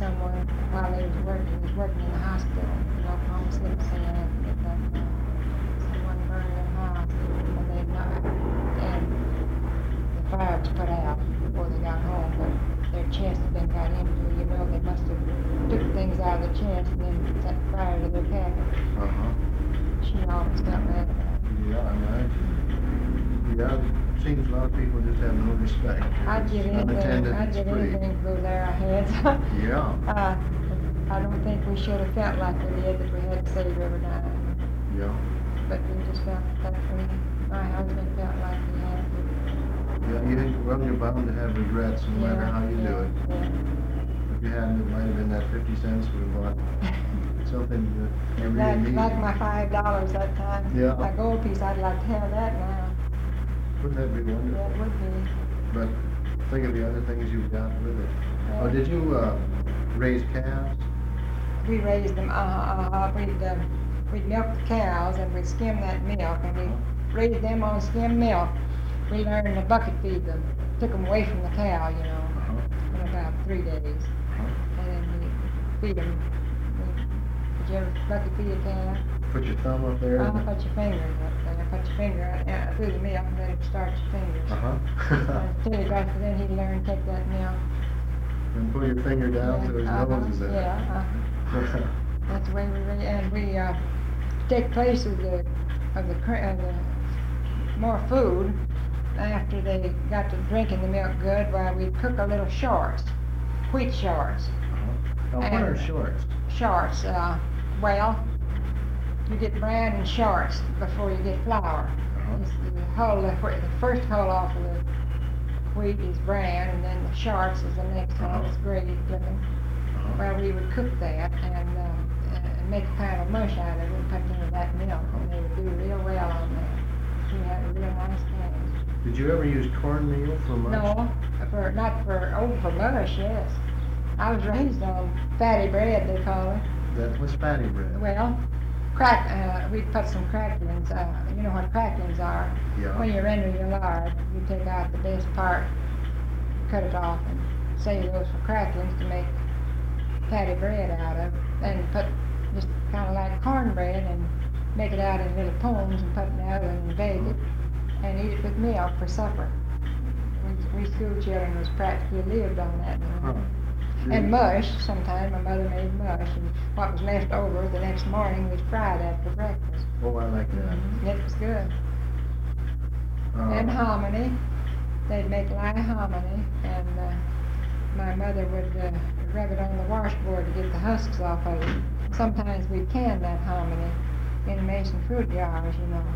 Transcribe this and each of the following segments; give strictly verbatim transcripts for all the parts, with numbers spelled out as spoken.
someone while they was working, was working in the hospital in Oklahoma City, saying that uh, someone burned their house and they not, and the fire was put out before they got home, but their chest had been got into, you know, they must have took things out of the chest and then set fire to their cabin. Uh-huh. She always felt bad about it. Yeah, I imagine. Yeah, it seems a lot of people just have no respect. I'd give It's anything, unattended, I'd it's give free. anything to go there, I had. Yeah, Uh, I don't think we should have felt like we did, that we had to save every dime, yeah. but we just felt that we, my husband felt like he had to. Yeah, you, well, you're bound to have regrets no matter Yeah, how you do yeah, it. yeah. If you hadn't, it might have been that fifty cents we bought something that you really Like, needed. like my five dollars that time. Yeah. My gold piece, I'd like to have that now. Wouldn't that be Yeah, wonderful? it would be. But think of the other things you've got with it. Yeah. Oh, did you, uh, raise calves? We raised them, uh, uh, we'd, um, we'd milk the cows and we'd skim that milk and we'd raise them on skim milk. We learned to bucket feed them, took them away from the cow, you know, Uh-huh. in about three days. Uh-huh. And then we feed them. Did you ever bucket feed a cow? Put your thumb up there? Uh, and- put your finger up there, put your finger uh, through the milk and let it start your fingers. Uh-huh. Until he got, then he'd learn to take that milk. And pull your finger down so his uh-huh, nose is in. Yeah, uh-huh. That's the way we really, and we, uh, take place of the, of the, cr- of the more food after they got to drinking the milk good, while we'd cook a little shorts, wheat shorts. Now, what are And- shorts? Shorts, uh, well, you get bran and shorts before you get flour. Uh-huh. It's the whole, the fir- the first hull off of the wheat is bran, and then the shorts is the next hull, Uh-huh. it's gravy cooking. Uh-huh. Well, we would cook that and, uh, and make a kind of mush out of it and put it into that milk, and they would do real well on that. We had a real nice thing. Did you ever use cornmeal for mush? No, for, not for, oh, for mush, yes. I was raised on fatty bread, they call it. That was fatty bread. Well, crack, uh, we'd put some cracklings, uh, you know what cracklings are? Yeah. When you render your lard, you take out the best part, cut it off, and save those for cracklings to make fatty bread out of, and put just kind of like cornbread and make it out in little pones and put it in the oven and bake it and eat it with milk for supper. We, we school children was practically lived on that. You know? Huh. And mush, sometimes my mother made mush, and what was left over the next morning was fried after breakfast. Oh, I like that. Mhm, it was good. Uh, And hominy, they'd make lye hominy, and uh, my mother would uh, rub it on the washboard to get the husks off of it. Sometimes we canned that hominy in mason fruit jars, you know.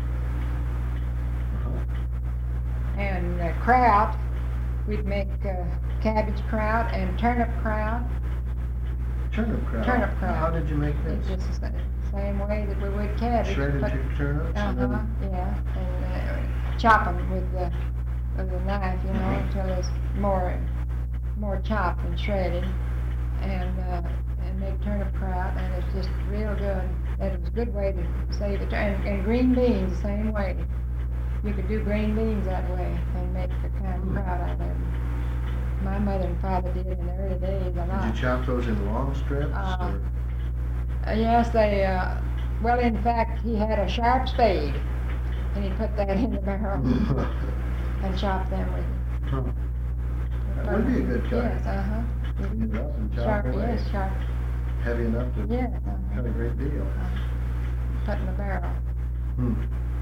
uh-huh. And uh, kraut, we'd make uh, cabbage kraut and turnip kraut. Turnip kraut. Turnip kraut. How did you make It's this? just the sa- same way that we would cabbage. Shredded but- your turnips and Uh-huh, then yeah, and uh, chop them with the, with the knife, you know, Mhm. until it's more, more chopped and shredded, and, uh, and make turnip kraut, and it's just real good. That was a good way to save it, and, and green beans the same way. You could do green beans that way and make the kind of Mm. kraut out of them. My mother and father did in the early days a did lot. you chop those in long strips? Uh, or? Uh, Yes, they, uh, well, in fact, he had a sharp spade, and he put that in the barrel and chopped them with it. Huh. That would be a good cut. Yes, uh-huh. Clean it up and chop Sharp, away. yes, sharp, Heavy enough to yes, cut uh-huh. a great deal. Uh, Put in the barrel. Hmm.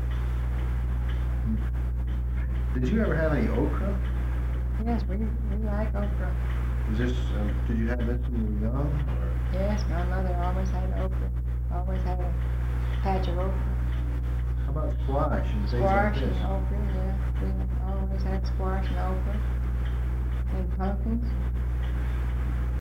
Did you ever have any okra? Yes, we, we like okra. Is this, um, did you have this when you were young? Or? Yes, my mother always had okra, always had a patch of okra. How about squash and things Squash like and this? okra, yeah, we always had squash and okra. And pumpkins.